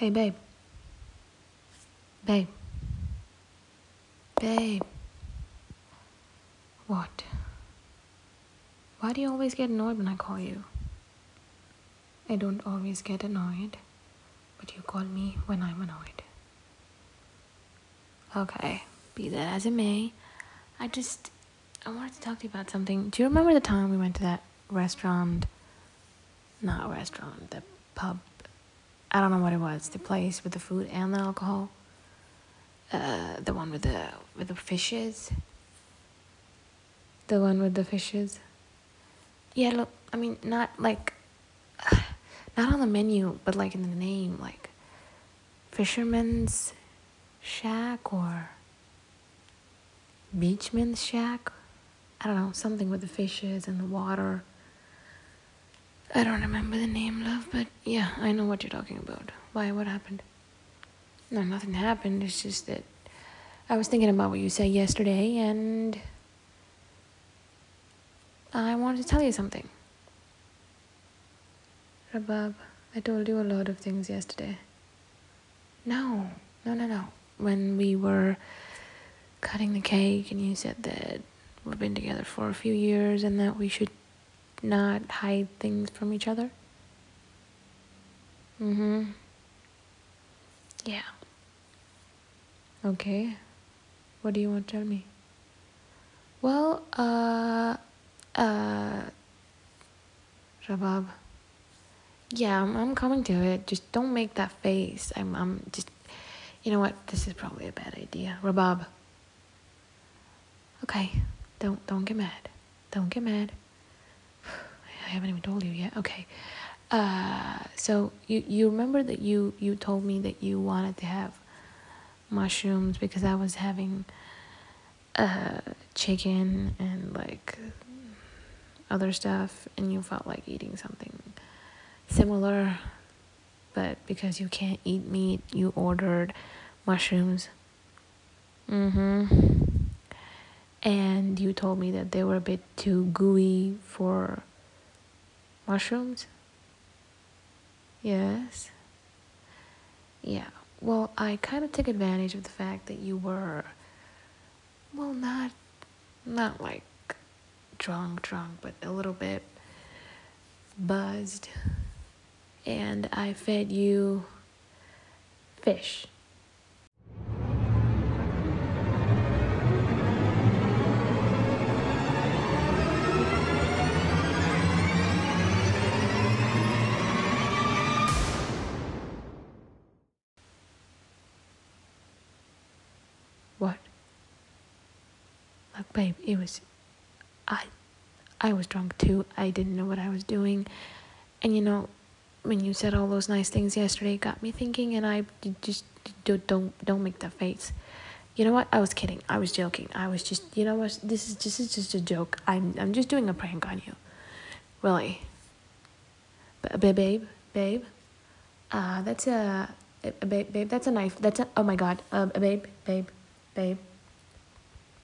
Hey, babe. Babe. Babe. What? Why do you always get annoyed when I call you? I don't always get annoyed, but you call me when I'm annoyed. Okay, be that as it may, I wanted to talk to you about something. Do you remember the time we went to that restaurant? Not restaurant, the pub. I don't know what it was. The place with the food and the alcohol. The one with the fishes. The one with the fishes. Yeah, look, I mean, not like, not on the menu, but like in the name, like Fisherman's Shack or Beachman's Shack. I don't know, something with the fishes and the water. I don't remember the name, love, but yeah, I know what you're talking about. Why, what happened? No, nothing happened. It's just that I was thinking about what you said yesterday, and I wanted to tell you something. Rabab, I told you a lot of things yesterday. No. When we were cutting the cake and you said that we've been together for a few years and that we should not hide things from each other. Yeah. Okay. What do you want to tell me? Well, Rabab. Yeah, I'm coming to it. Just don't make that face. I'm just, you know what? This is probably a bad idea. Rabab. Okay, don't get mad. Don't get mad. I haven't even told you yet. Okay. So you remember that you told me that you wanted to have mushrooms because I was having chicken and like other stuff, and you felt like eating something similar, but because you can't eat meat, you ordered mushrooms. And you told me that they were a bit too gooey for mushrooms. Yes. Yeah. Well, I kind of took advantage of the fact that you were, well, not like drunk, but a little bit buzzed, and I fed you fish. What? Look, babe, I was drunk too. I didn't know what I was doing. And you know, when you said all those nice things yesterday, it got me thinking, and I just don't make that face. You know what? I was kidding. I was joking. I was just, you know what? This is just a joke. I'm just doing a prank on you. Really. Babe. That's a babe. That's a knife. Oh my God. Babe.